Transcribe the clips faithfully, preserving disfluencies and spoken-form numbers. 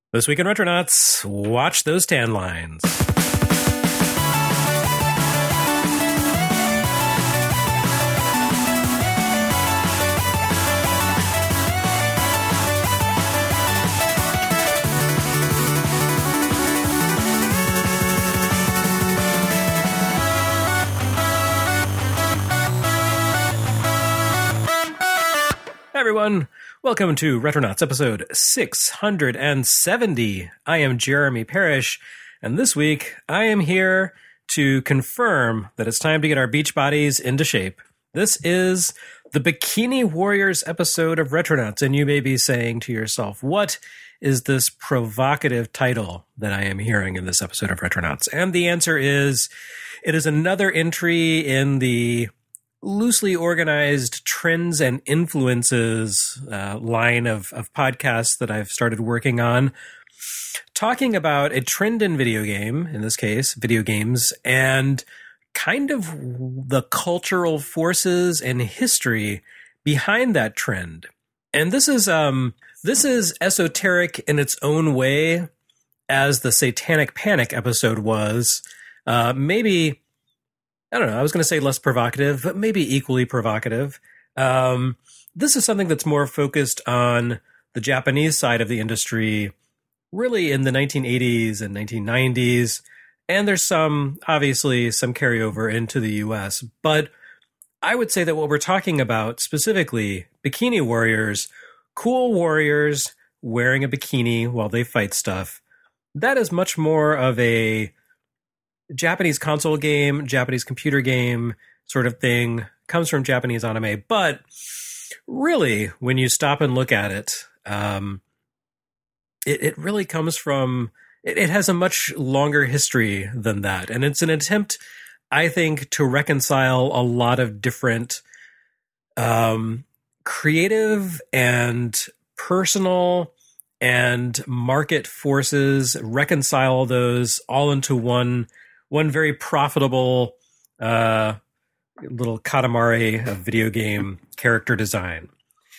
This week in Retronauts, watch those tan lines. Hey everyone, welcome to Retronauts episode six hundred seventy. I am Jeremy Parrish, and this week I am here to confirm that it's time to get our beach bodies into shape. This is the Bikini Warriors episode of Retronauts, and you may be saying to yourself, what is this provocative title that I am hearing in this episode of Retronauts? And the answer is, it is another entry in the loosely organized trends and influences uh, line of, of podcasts that I've started working on, talking about a trend in video game, in this case, video games, and kind of the cultural forces and history behind that trend. And this is um, this is esoteric in its own way, as the Satanic Panic episode was. Uh, maybe... I don't know, I was going to say less provocative, but maybe equally provocative. Um, this is something that's more focused on the Japanese side of the industry, really in the nineteen eighties and nineteen nineties. And there's some, obviously, some carryover into the U S. But I would say that what we're talking about, specifically Bikini Warriors, cool warriors wearing a bikini while they fight stuff, that is much more of a Japanese console game, Japanese computer game sort of thing, comes from Japanese anime. But really, when you stop and look at it, um, it, it really comes from, it, it has a much longer history than that. And it's an attempt, I think, to reconcile a lot of different um, creative and personal and market forces, reconcile those all into one One very profitable uh, little katamari of video game character design.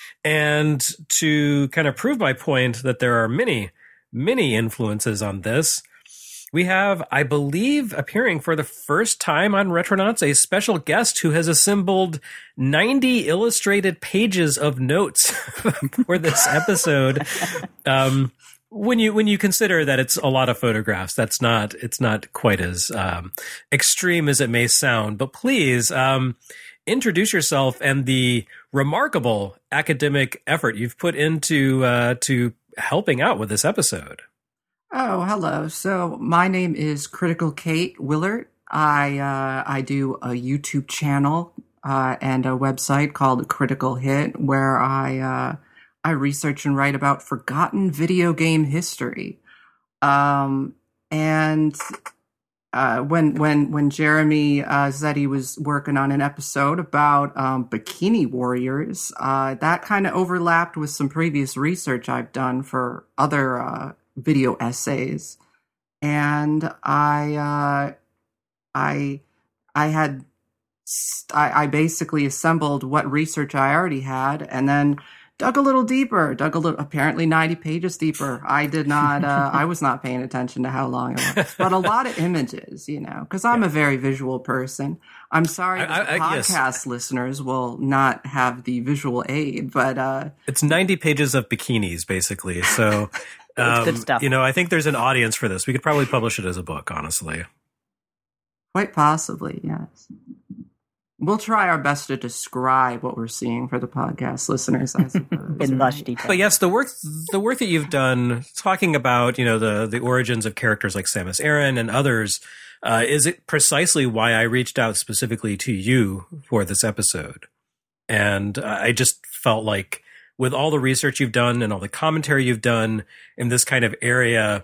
And to kind of prove my point that there are many, many influences on this, we have, I believe, appearing for the first time on Retronauts, a special guest who has assembled ninety illustrated pages of notes for this episode. Um When you when you consider that it's a lot of photographs, that's not it's not quite as um, extreme as it may sound. But please um, introduce yourself and the remarkable academic effort you've put into uh, to helping out with this episode. Oh, hello. So my name is Critical Kate Willert. I uh, I do a YouTube channel uh, and a website called Critical Hit, where I. Uh, I research and write about forgotten video game history. Um, and uh, when when when Jeremy uh, said he was working on an episode about um, Bikini Warriors, uh, that kind of overlapped with some previous research I've done for other uh, video essays. And I uh, I I had I, I basically assembled what research I already had, and then dug a little deeper, dug a little, apparently ninety pages deeper. I did not, uh, I was not paying attention to how long it was, but a lot of images, you know, because I'm yeah. a very visual person. I'm sorry that I, I, podcast yes. listeners will not have the visual aid, but uh, it's ninety pages of bikinis, basically. So, um, good stuff. You know, I think there's an audience for this. We could probably publish it as a book, honestly. Quite possibly, yes. We'll try our best to describe what we're seeing for the podcast listeners, I suppose. In lush detail. But yes, the work the work that you've done talking about, you know, the the origins of characters like Samus Aran and others, uh, is it precisely why I reached out specifically to you for this episode. And I just felt like with all the research you've done and all the commentary you've done in this kind of area,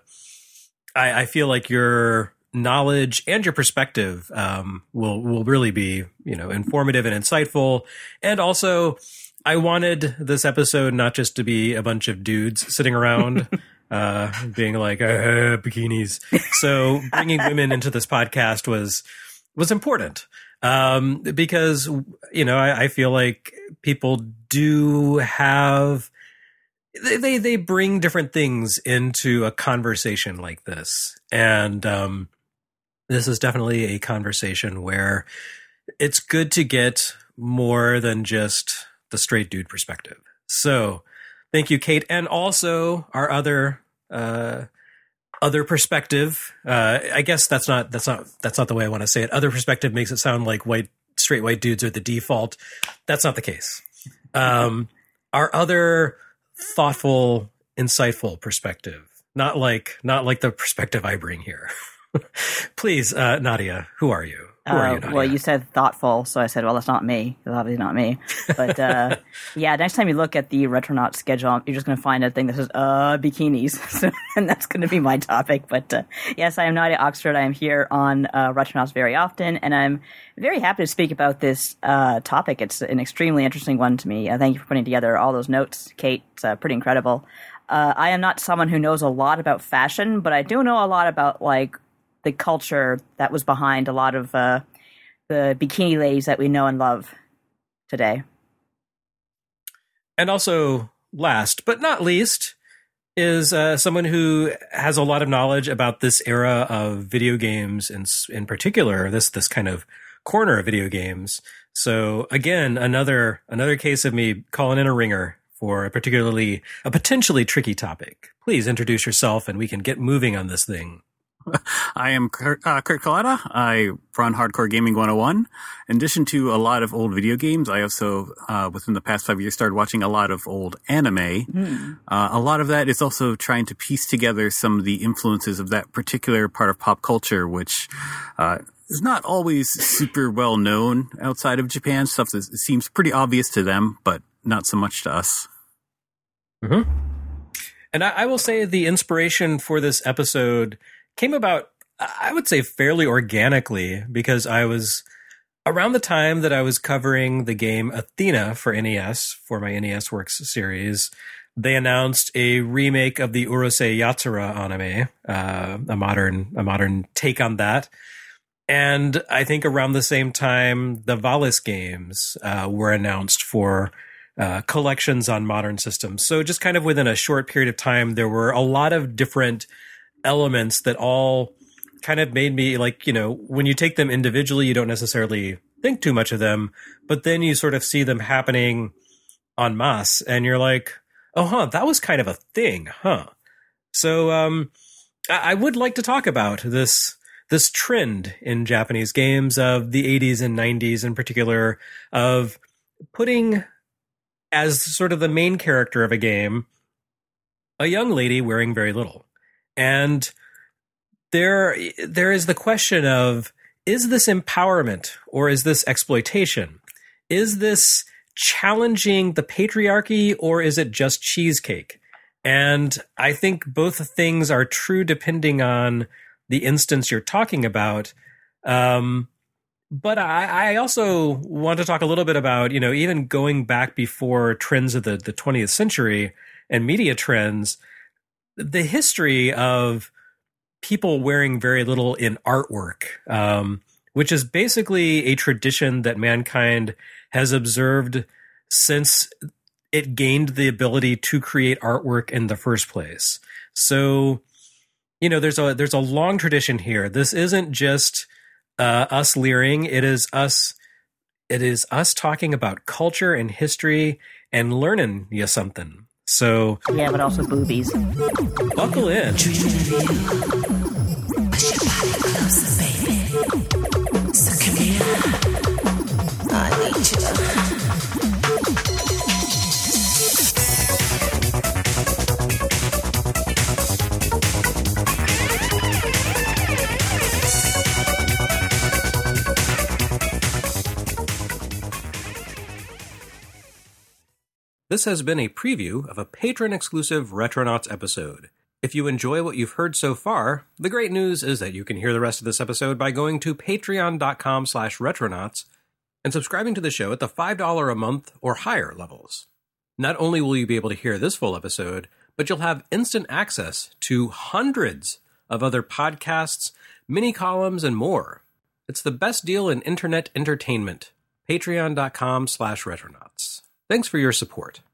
I, I feel like you're knowledge and your perspective um, will will really be, you know, informative and insightful. And also, I wanted this episode not just to be a bunch of dudes sitting around uh, being like, uh, bikinis. So bringing women into this podcast was was important um, because, you know, I, I feel like people do have they, they, they bring different things into a conversation like this. And um, this is definitely a conversation where it's good to get more than just the straight dude perspective. So thank you, Kate. And also our other, uh, other perspective. Uh, I guess that's not, that's not, that's not the way I want to say it. Other perspective makes it sound like white, straight white dudes are the default. That's not the case. Um, our other thoughtful, insightful perspective, not like, not like the perspective I bring here. Please, uh, Nadia, who are you? Who are Uh, you, Nadia? well, you said thoughtful, so I said, well, that's not me. That's obviously not me. But uh, yeah, next time you look at the Retronauts schedule, you're just going to find a thing that says, uh, bikinis. So, and that's going to be my topic. But uh, yes, I am Nadia Oxford. I am here on uh, Retronauts very often, and I'm very happy to speak about this uh, topic. It's an extremely interesting one to me. Uh, thank you for putting together all those notes, Kate. It's uh, pretty incredible. Uh, I am not someone who knows a lot about fashion, but I do know a lot about, like, the culture that was behind a lot of uh, the bikini ladies that we know and love today. And also, last but not least, is uh, someone who has a lot of knowledge about this era of video games, in in particular, this this kind of corner of video games. So again, another another case of me calling in a ringer for a particularly a potentially tricky topic. Please introduce yourself, and we can get moving on this thing. I am Kurt, uh, Kurt Coletta. I run Hardcore Gaming one oh one. In addition to a lot of old video games, I also, uh, within the past five years, started watching a lot of old anime. Mm. Uh, a lot of that is also trying to piece together some of the influences of that particular part of pop culture, which uh, is not always super well known outside of Japan. Stuff that seems pretty obvious to them, but not so much to us. Mm-hmm. And I, I will say the inspiration for this episode came about, I would say, fairly organically, because I was around the time that I was covering the game Athena for N E S, for my N E S Works series. They announced a remake of the Urusei Yatsura anime, uh, a modern a modern take on that. And I think around the same time, the Valis games uh, were announced for uh, collections on modern systems. So just kind of within a short period of time, there were a lot of different elements that all kind of made me, like, you know, when you take them individually, you don't necessarily think too much of them, but then you sort of see them happening en masse and you're like, oh, huh, that was kind of a thing, huh? So um, I-, I would like to talk about this this trend in Japanese games of the eighties and nineties in particular, of putting as sort of the main character of a game a young lady wearing very little. And there, there is the question of, is this empowerment or is this exploitation? Is this challenging the patriarchy or is it just cheesecake? And I think both things are true depending on the instance you're talking about. Um, but I, I also want to talk a little bit about, you know, even going back before trends of the, the twentieth century and media trends, the history of people wearing very little in artwork, um, which is basically a tradition that mankind has observed since it gained the ability to create artwork in the first place. So, you know, there's a there's a long tradition here. This isn't just uh, us leering; it is us. It is us talking about culture and history and learning you something. So yeah, but also boobies. Buckle in. This has been a preview of a patron-exclusive Retronauts episode. If you enjoy what you've heard so far, the great news is that you can hear the rest of this episode by going to patreon.com slash retronauts and subscribing to the show at the five dollars a month or higher levels. Not only will you be able to hear this full episode, but you'll have instant access to hundreds of other podcasts, mini-columns, and more. It's the best deal in internet entertainment. Patreon.com slash retronauts. Thanks for your support.